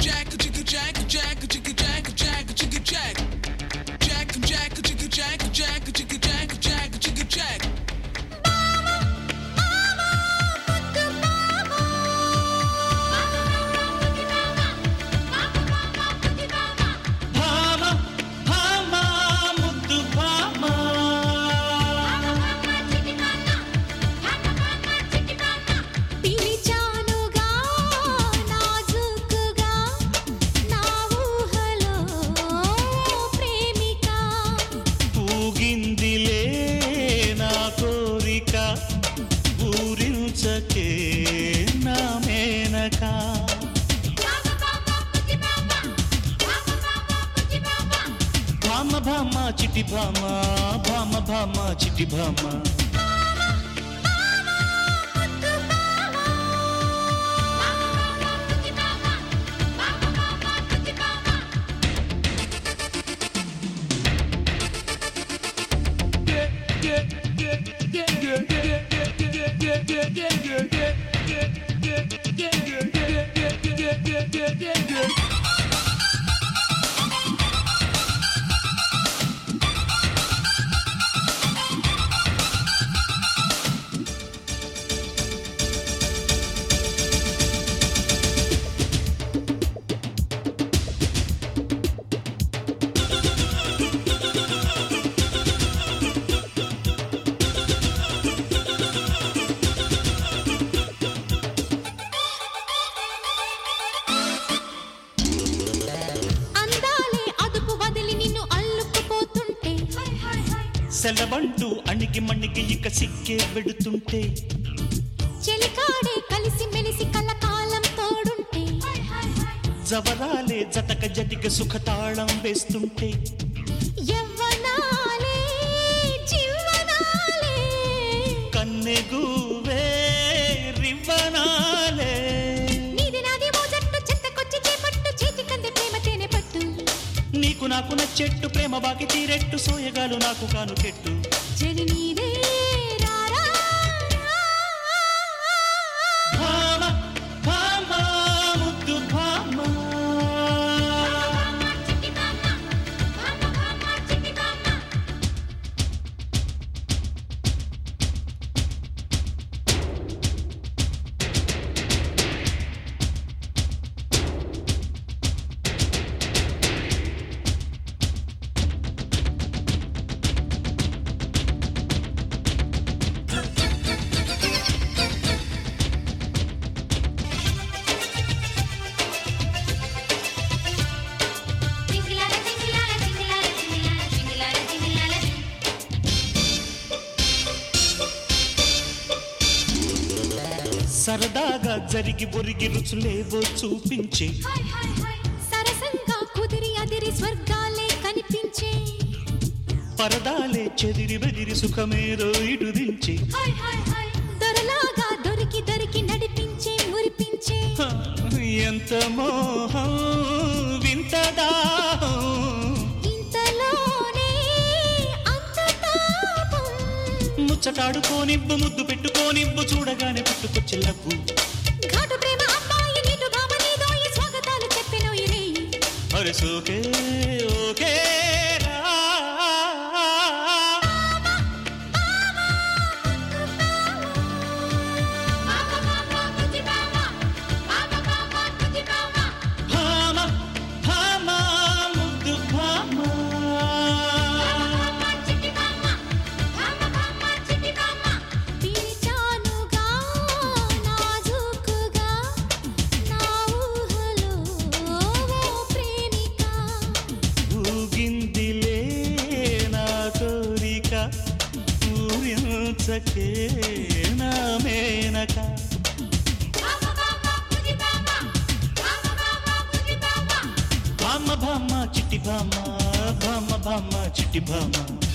చిట్టి భామ భామ భామ చిట్టి భామ సెలవంటూ అణిగి మణిగి ఇక సిక్కే వెడుతుంటే చెలికాడే కలిసి మెలిసి కలకాలం తోడుంటే జవరాలే జతక జటిక సుఖతాళం వేస్తుంటే యవ్వనాలే జీవనాలే కన్నెగువే రివ్వనాలే నీది నాది మోజట్టు చెత్తకొచ్చి చేపట్టు చేతి కంది ప్రేమ తేనె పట్టు నీకు నాకు నచ్చెట్టు ప్రేమ బాకి తీరెట్టు సోయగాలు నాకు కానుకెట్టు చెలి నీదే రారా భామ భామ ముద్దు భామ చిట్టి భామ భామ భామ చిట్టి భామ సరదాగా జరిగి ఒరిగి రుచులేవో చూపించే సరసంగా కుదిరి అదిరి స్వర్గాలే కనిపించే పరదాలే చెదిరి బెదిరి సుఖమేరో ఇటు దించే దొరలాగా దొరికి దొరికి నడిపించే మురిపించే ఎంత మోహం వింత దాహం ఇంతలోనే అంత తాపం ముచ్చటాడుకోనివ్వు ముద్దు పెట్టుకోనివ్వు చూడగానే పుట్టుకొచ్చి లవ్వు ఘాటు ప్రేమ అమ్మాయి నీటు భామ నీదోయి స్వాగతాలు చెప్పెను ఈ రేయి అరే సోకే ఓకే రా భామ భామ ముద్దు భామ పిలిచానుగా నాజూకుగా నా ఊహలో ఓ ప్రేమిక ఊగిందిలే నా కోరిక ఊరించకే నా మేనక భామ భామ చిట్టి భామ భామ భామ చిట్టి భామ